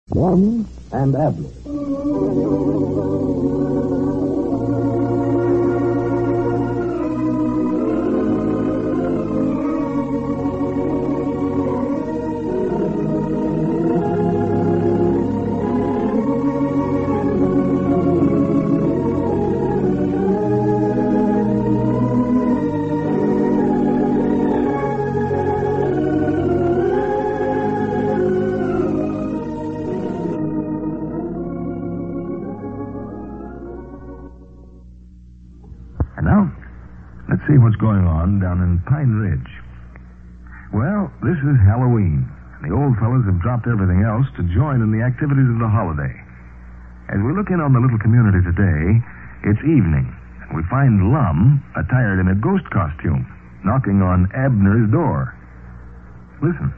Lum and Abner. And now, let's see what's going on down in Pine Ridge. Well, this is Halloween, and the old fellows have dropped everything else to join in the activities of the holiday. As we look in on the little community today, it's evening, and we find Lum attired in a ghost costume, knocking on Abner's door. Listen.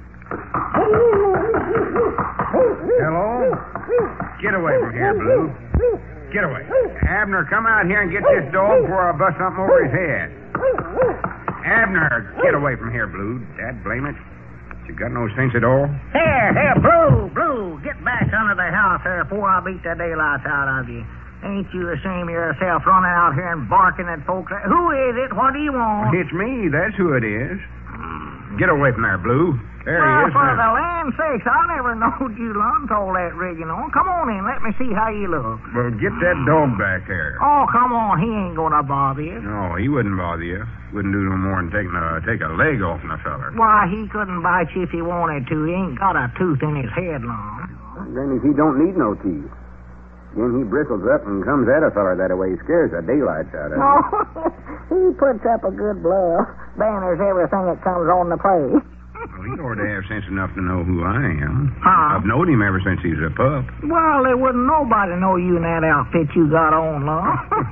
Hello? Get away from here, Blue. Get away. Abner, come out here and get this dog before I bust something over his head. Abner, get away from here, Blue. Dad blame it. You got no sense at all? Here, Blue, get back under the house here before I beat the daylights out of you. Ain't you ashamed of yourself running out here and barking at folks? Who is it? What do you want? It's me. That's who it is. Get away from there, Blue. There he is. For the land's sakes, I never knowed you lumped all that rigging on. Come on in, let me see how you look. Well, get that dog back there. Oh, come on, he ain't gonna bother you. No, he wouldn't bother you. Wouldn't do no more than take a leg off a feller. Why, he couldn't bite you if he wanted to. He ain't got a tooth in his head long. Then if he don't need no teeth. Then he bristles up and comes at a feller that way, scares the daylights out of him. Oh, he puts up a good bluff. Banners everything that comes on the place. Well, he ought to have sense enough to know who I am. Huh? I've known him ever since he was a pup. Well, there wouldn't nobody know you in that outfit you got on, Lum.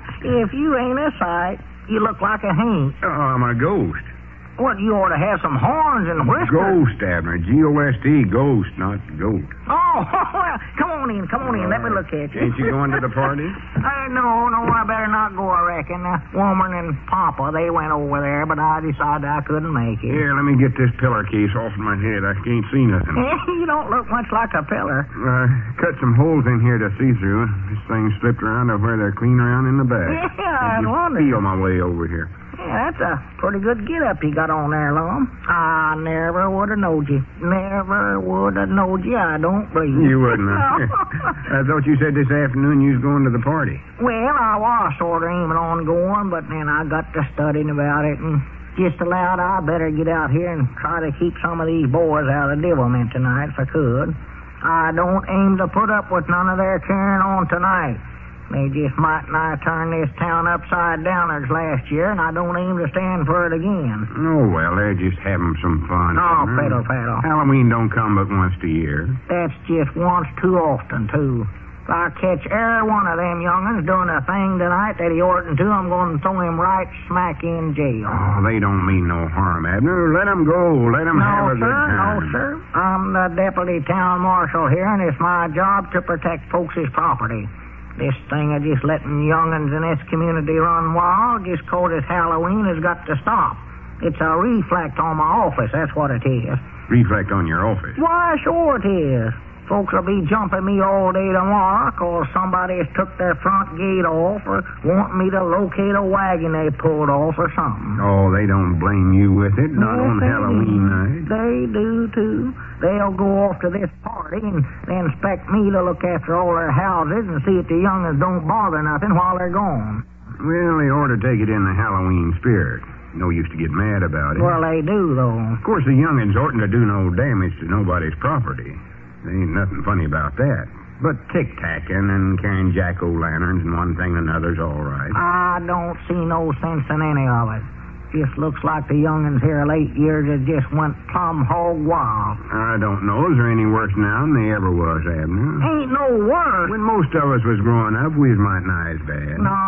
If you ain't a sight, you look like a haint. I'm a ghost. What, you ought to have some horns and whiskers. Ghost, Abner. G-O-S-T, ghost, not goat. Oh, well, come on in. Let me look at you. Ain't you going to the party? No, I better not go, I reckon. Woman and Papa, they went over there, but I decided I couldn't make it. Here, let me get this pillar case off my head. I can't see nothing. You don't look much like a pillar. Cut some holes in here to see through. This thing slipped around to where they're clean around in the back. Yeah, I wonder. Feel my way over here. Yeah, that's a pretty good get-up you got on there, Lum. I never would have knowed you. Never would have knowed you, I don't believe. You wouldn't, huh? I thought you said this afternoon you was going to the party. Well, I was sort of aiming on going, but then I got to studying about it and just allowed I better get out here and try to keep some of these boys out of devilment tonight if I could. I don't aim to put up with none of their carrying on tonight. They just might nigh turn this town upside down as last year, and I don't aim to stand for it again. Oh, well, they're just having some fun. Oh, fiddle. Halloween don't come but once a year. That's just once too often, too. If I catch every one of them young'uns doing a thing tonight that he oughtn't to, I'm going to throw him right smack in jail. Oh, they don't mean no harm, Abner. Let them go. Let them have a good time. No, sir. I'm the deputy town marshal here, and it's my job to protect folks' property. This thing of just letting young'uns in this community run wild just 'cause it's Halloween has got to stop. It's a reflect on my office, that's what it is. Reflect on your office? Why, sure it is. Folks will be jumping me all day tomorrow 'cause somebody has took their front gate off or want me to locate a wagon they pulled off or something. Oh, they don't blame you with it, not on Halloween night. They do, too. They'll go off to this party and then expect me to look after all their houses and see if the young'uns don't bother nothing while they're gone. Well, they ought to take it in the Halloween spirit. No use to get mad about it. Well, they do, though. Of course, the young'uns oughtn't to do no damage to nobody's property. There ain't nothing funny about that. But tic-tacking and carrying jack-o'-lanterns and one thing and another's all right. I don't see no sense in any of it. Just looks like the young'uns here late years have just went plumb hog wild. I don't know. Is there any worse now than they ever was, Abner? Ain't no worse. When most of us was growing up, we was might nigh as bad. No.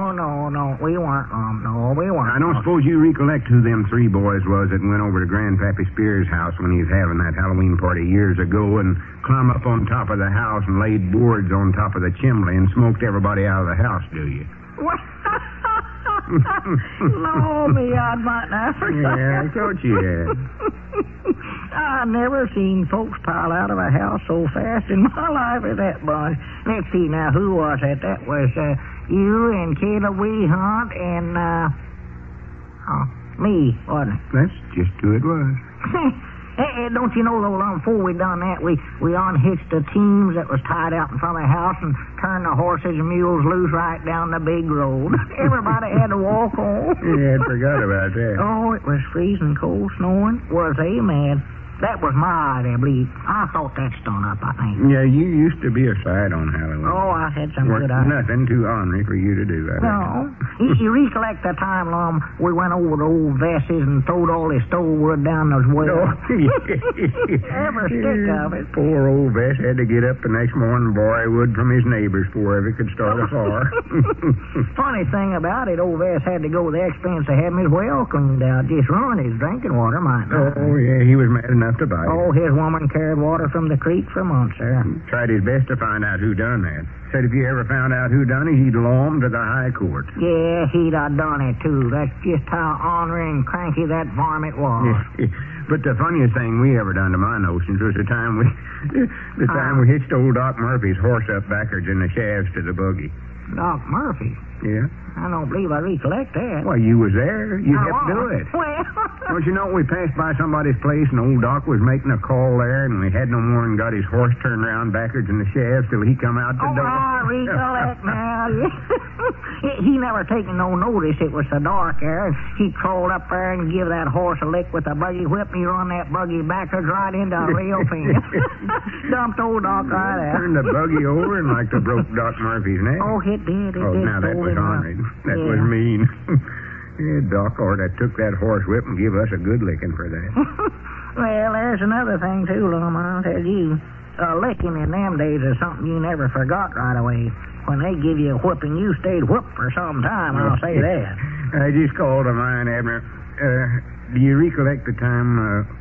We weren't, No, we weren't. I don't suppose you recollect who them three boys was that went over to Grandpappy Spears' house when he was having that Halloween party years ago and climbed up on top of the house and laid boards on top of the chimney and smoked everybody out of the house, do you? What? No, me, I might not forget. Yeah, I thought you had. I never seen folks pile out of a house so fast in my life as that bunch. Let's see now, who was it? That was you and Caleb Wee Hunt and me, wasn't it? That's just who it was. Hey, don't you know, though, before we done that, we unhitched the teams that was tied out in front of the house and turned the horses and mules loose right down the big road. Everybody had to walk home. Yeah, I forgot about that. Oh, it was freezing cold, snowing. Was they mad? That was my idea, I believe. I thought that stung up, I think. Yeah, you used to be a sight on Halloween. Oh, I had some good ideas. Nothing too ornery for you to do. No. You recollect the time, Lum, we went over to old Vess's and throwed all his stove wood down those wells? Every stick of it. Poor old Vess had to get up the next morning and borrow wood from his neighbors before he could start a fire. Funny thing about it, old Vess had to go to the expense of having his well cleaned out. Just ruined his drinking water, might not. Oh, yeah, he was mad enough to buy it. Oh, his woman carried water from the creek for months, sir. Tried his best to find out who done that. Said if you ever found out who done it, he'd law him to the high court. Yeah, he'd have done it, too. That's just how ornery and cranky that varmint was. Yeah. But the funniest thing we ever done to my notions was the time we hitched old Doc Murphy's horse up backwards in the shafts to the buggy. Doc Murphy? Yeah. I don't believe I recollect that. Well, you was there. You helped do it. Well... Don't you know, we passed by somebody's place and old Doc was making a call there and we had no more than got his horse turned around backwards in the shafts till he come out the door. I recollect now. He never taken no notice it was so dark there. He crawled up there and give that horse a lick with a buggy whip and he run that buggy backwards right into a rail fence. Dumped old Doc right out. Turned the buggy over and like to broke Doc Murphy's neck. Oh, it did. Now that was ornery. That was mean. Yeah, Doc oughta took that horse whip and give us a good licking for that. Well, there's another thing, too, Lum, I'll tell you. Licking in them days is something you never forgot right away. When they give you a whipping, you stayed whooped for some time, I'll say that. I just called to mind, Abner. Do you recollect the time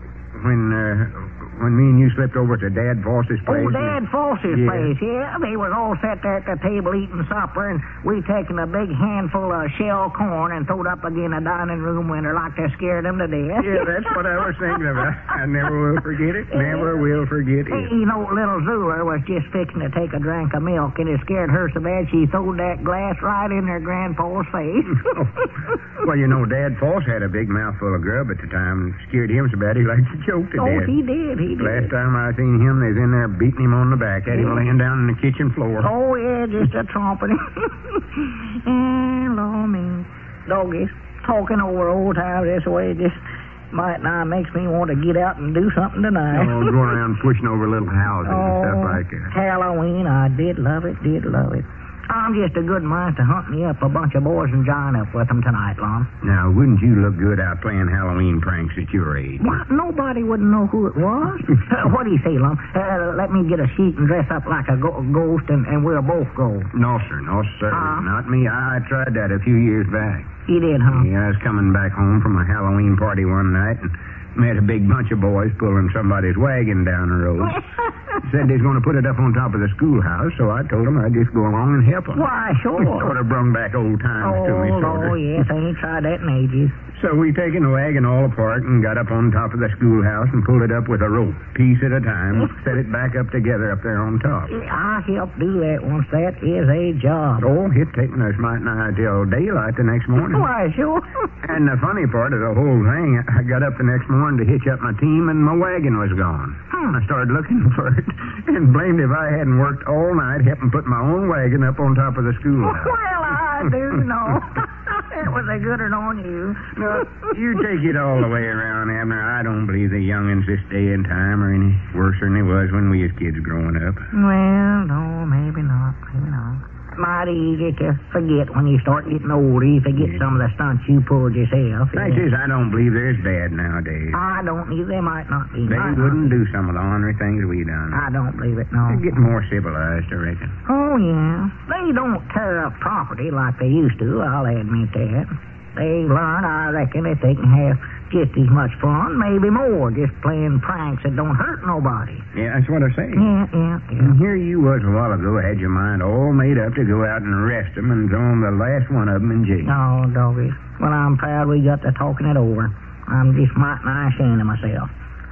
when me and you slept over to Dad Foss's place? Oh, Dad Foss's place, yeah. They was all sat there at the table eating supper, and we taken a big handful of shell corn and throwed up again a dining room window like to scare them to death. Yeah, that's what I was thinking about. I never will forget it. Never will forget it. You know, little Zula was just fixing to take a drink of milk, and it scared her so bad she throwed that glass right in her grandpa's face. Well, you know, Dad Foss had a big mouthful of grub at the time. Scared him so bad he liked to choke to death. Oh, he did. Last time I seen him, they was in there beating him on the back. Had him laying down on the kitchen floor. Oh, yeah, just a tromping. Lord me. Doggies, talking over old times this way just might not makes me want to get out and do something tonight. Oh, going around pushing over little houses and stuff like that. Halloween, I did love it. I'm just a good mind to hunt me up a bunch of boys and join up with them tonight, Lon. Now, wouldn't you look good out playing Halloween pranks at your age? What? Nobody wouldn't know who it was. What do you say, Lon? Let me get a sheet and dress up like a ghost, and we'll both go. No, sir. Not me. I tried that a few years back. You did, huh? Yeah, I was coming back home from a Halloween party one night and met a big bunch of boys pulling somebody's wagon down the road. Said they was going to put it up on top of the schoolhouse, so I told them I'd just go along and help them. Why, sure. Sort of brung back old times to me, sort of. Oh, yes, I ain't tried that in ages. So we taken the wagon all apart and got up on top of the schoolhouse and pulled it up with a rope, piece at a time, set it back up together up there on top. I helped do that once. That is a job. Oh, it taken us might nigh till daylight the next morning. Why, sure. And the funny part of the whole thing, I got up the next morning to hitch up my team and my wagon was gone. I started looking for it and blamed if I hadn't worked all night helping put my own wagon up on top of the schoolhouse. Well, I do know. It was a good one on you. No, you take it all the way around, Abner. I don't believe the young'uns this day and time are any worse than they was when we was kids growing up. Well, no, maybe not. Mighty easy to forget when you start getting older. You forget some of the stunts you pulled yourself. Fact is, I don't believe they're as bad nowadays. I don't either. They might not be. They wouldn't do some of the ornery things we done. I don't believe it, no. They get more civilized, I reckon. Oh, yeah. They don't tear up property like they used to, I'll admit that. They learn, I reckon, that they can have just as much fun, maybe more, just playing pranks that don't hurt nobody. Yeah, that's what I say. Yeah. And here you was a while ago, had your mind all made up to go out and arrest them and throw the last one of them in jail. Oh, doggies. Well, I'm proud we got to talking it over. I'm just mighty ashamed of myself.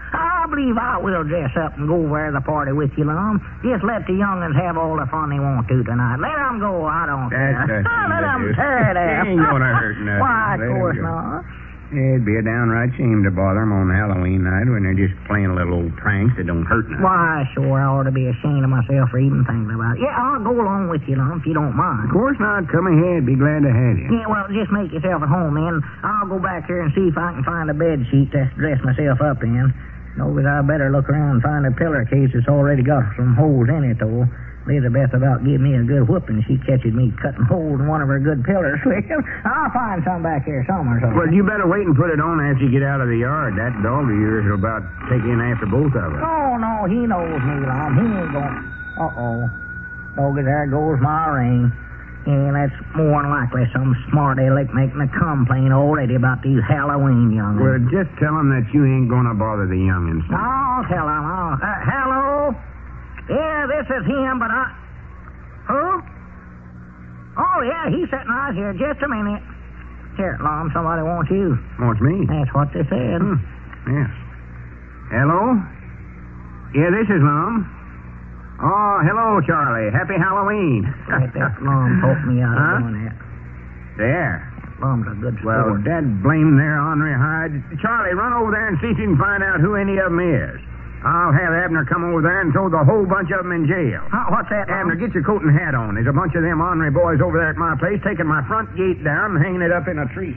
I believe I will dress up and go over to the party with you, Lum. Just let the young'uns have all the fun they want to tonight. Let them go, I don't care. Let them tear it up. He ain't gonna hurt nothing. Why, of Let 'em course go. not. It'd be a downright shame to bother 'em on Halloween night when they're just playing little old pranks that don't hurt nothing. Why, sure, I ought to be ashamed of myself for even thinking about it. Yeah, I'll go along with you, Lum, if you don't mind. Of course not. Come ahead. Be glad to have you. Yeah, well, just make yourself at home, then. I'll go back here and see if I can find a bed sheet to dress myself up in. No, but I better look around and find a pillar case that's already got some holes in it, though. Elizabeth about gave me a good whooping. She catches me cutting holes in one of her good pillars. I'll find some back here somewhere. Well, you better wait and put it on after you get out of the yard. That dog of yours will about take in after both of us. Oh, no, he knows me, Lum. He ain't going. Uh-oh. Doggy, there goes my ring. Yeah, that's more than likely some smart aleck making a complaint already about these Halloween young'uns. Well, just tell him that you ain't going to bother the young'uns. I'll tell him. Hello? Yeah, this is him, but I... Who? Oh, yeah, he's sitting right here. Just a minute. Here, Lum, somebody wants you. Wants me? That's what they said. Yes. Hello? Yeah, this is Lum. Oh, hello, Charlie. Happy Halloween. That Lum taught me out of doing that. There. Lum's a good sport. Well, Dad blame there, Henri Hyde. Charlie, run over there and see if you can find out who any of them is. I'll have Abner come over there and throw the whole bunch of them in jail. What's that, Lum? Abner, get your coat and hat on. There's a bunch of them Henri boys over there at my place taking my front gate down and hanging it up in a tree.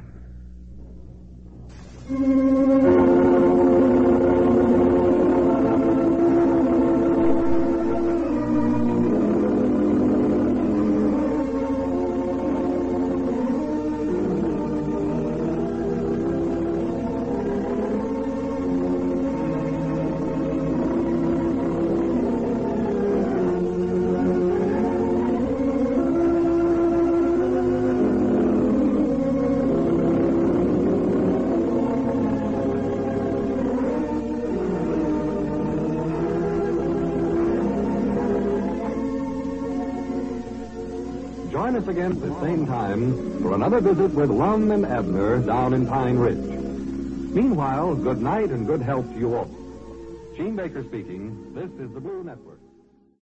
Join us again at the same time for another visit with Lum and Abner down in Pine Ridge. Meanwhile, good night and good health to you all. Gene Baker speaking. This is the Blue Network.